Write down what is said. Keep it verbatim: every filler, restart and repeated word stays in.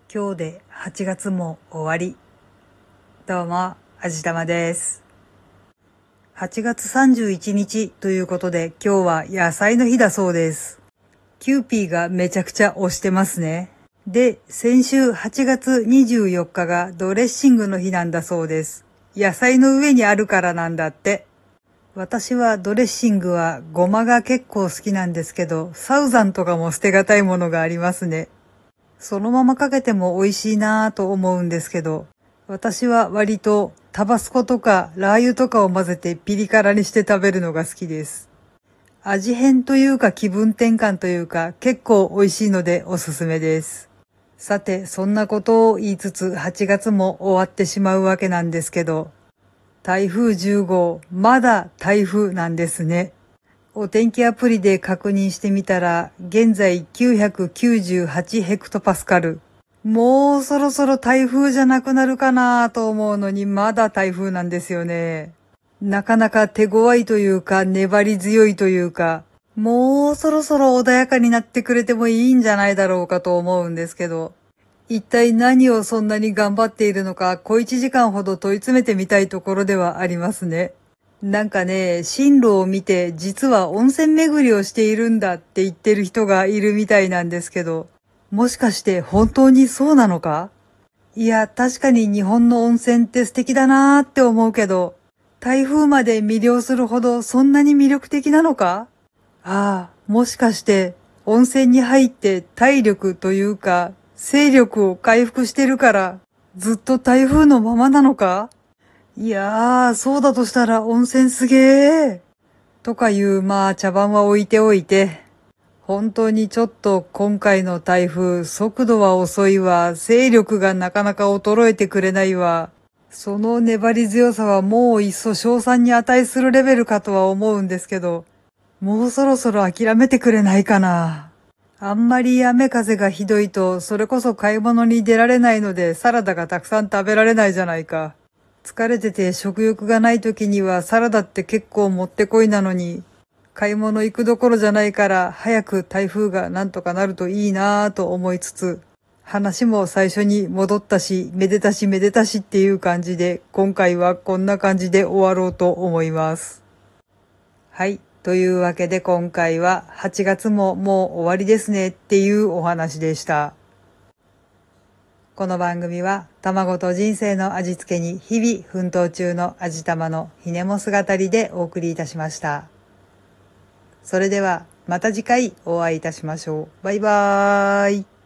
今日ではちがつも終わり。どうも、あじたまです。はちがつさんじゅういちにちということで今日は野菜の日だそうです。キューピーがめちゃくちゃ推してますね。で、先週はちがつにじゅうよっかがドレッシングの日なんだそうです。野菜の上にあるからなんだって。私はドレッシングはごまが結構好きなんですけど、サウザンとかも捨てがたいものがありますね。そのままかけても美味しいなぁと思うんですけど、私は割とタバスコとかラー油とかを混ぜてピリ辛にして食べるのが好きです。味変というか気分転換というか結構美味しいのでおすすめです。さて、そんなことを言いつつはちがつも終わってしまうわけなんですけど、台風じゅうごう、まだ台風なんですね。お天気アプリで確認してみたら、現在きゅうひゃくきゅうじゅうはちヘクトパスカル。もうそろそろ台風じゃなくなるかなと思うのに、まだ台風なんですよね。なかなか手強いというか、粘り強いというか、もうそろそろ穏やかになってくれてもいいんじゃないだろうかと思うんですけど、一体何をそんなに頑張っているのか、小一時間ほど問い詰めてみたいところではありますね。なんかね、進路を見て実は温泉巡りをしているんだって言ってる人がいるみたいなんですけど、もしかして本当にそうなのか？いや、確かに日本の温泉って素敵だなーって思うけど、台風まで魅了するほどそんなに魅力的なのか？ああ、もしかして温泉に入って体力というか、勢力を回復してるから、ずっと台風のままなのか？いやー、そうだとしたら温泉すげー。とかいう、まあ茶番は置いておいて、本当にちょっと今回の台風、速度は遅いわ、勢力がなかなか衰えてくれないわ。その粘り強さはもういっそ称賛に値するレベルかとは思うんですけど、もうそろそろ諦めてくれないかな。あんまり雨風がひどいと、それこそ買い物に出られないのでサラダがたくさん食べられないじゃないか。疲れてて食欲がない時にはサラダって結構もってこいなのに、買い物行くどころじゃないから早く台風がなんとかなるといいなぁと思いつつ、話も最初に戻ったし、めでたしめでたしっていう感じで、今回はこんな感じで終わろうと思います。はい。というわけで今回ははちがつももう終わりですねっていうお話でした。この番組は卵と人生の味付けに日々奮闘中の味玉のひねも姿りでお送りいたしました。それではまた次回お会いいたしましょう。バイバーイ。